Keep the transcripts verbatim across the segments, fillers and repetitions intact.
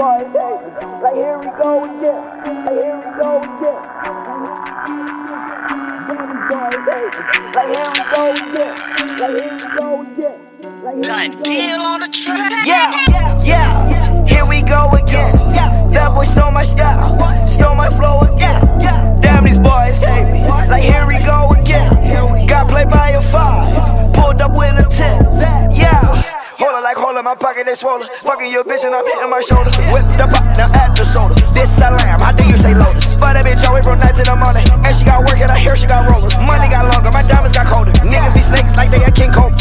boys hate me. Like here we go again. Like here we go again. These boys hate me. Like here we go again. Like here we go again. Done deal on the track. Yeah, yeah, here we go again. That boy stole my style, stole my flow again. Damn, these boys hate me. Like here we go again. Got played by a five, pulled up with a ten. Yeah, hold it like hold it, my pocket is swollen. Fucking your bitch and I'm hitting my shoulder. Whip the pop, now add the soda. This a lamb, how do you say lotus? Fuck that bitch away from night to the morning. And she got work and I hear she got rollers. Money got longer, my diamonds got colder. Niggas be snakes like they a King Cobra.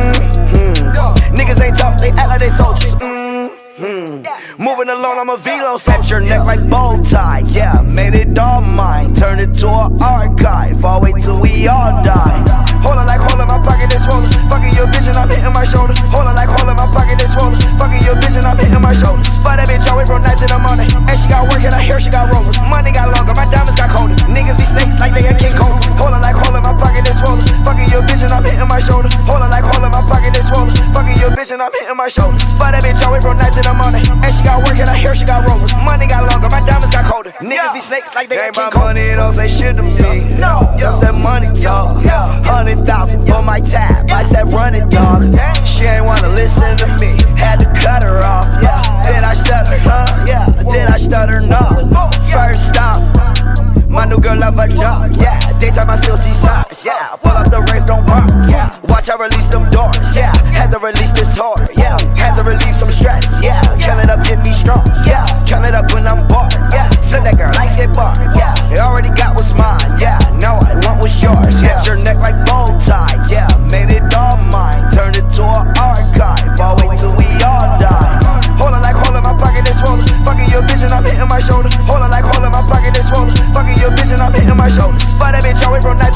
Mm-hmm. Niggas ain't tough, they act like they soldiers. Mm-hmm. Moving along, I'm a velo. Set your neck like bow tie. Yeah, made it all mine. Turn it to an archive. I'll wait till we all die. Hold it like hold it, my pocket is swollen. Fucking your bitch and I'm hitting my shoulder. Hold it like hold it, my pocket is swollen. Fucking your bitch and I'm hitting my shoulders. Fuck that bitch away from night to the morning. And she got work and I hear she got rollers. Money got longer, my diamonds got colder. Niggas be snakes like they a King Cobra. Hold it like hold it, my pocket is swollen. Fucking your bitch and I'm hitting my shoulder. Hold it like hold it, my pocket is swollen. Fucking your bitch and I'm hitting my shoulders. Fuck that bitch away from night to the morning. And she got work and I hear she got rollers. Money got longer, my diamonds got colder. Niggas be snakes like they a King Cobra. Money don't say shit to me. No, just that money talk. Hundred thousand for my tab. I said run it, dog. She ain't wanna listen to me. Had to cut her off. Yeah. Did I stutter? Huh? Yeah. Did I stutter? No. First stop. My new girl love her job. Yeah. Daytime I still see signs. Yeah. Pull up the rave, don't park. Yeah. Watch I release them doors. Yeah. Had to release this hard. Yeah. Had to relieve some stress. Yeah. Count it up, get me strong. Yeah. Count it up when I'm bored. Yeah. Flip that girl like skateboard. Yeah. You already got what's mine. Yeah. Now I want what's yours. Yeah. Your neck like bow tie. Yeah. Made it all mine. Turned it to an archive. I'll wait till we all die. Hold it like hold it, my pocket is swollen. Fucking your bitch and I'm hitting my shoulder. Hold it like hold it, my pocket is swollen. Fucking your bitch and I'm hitting my shoulders. Fuck that bitch away from night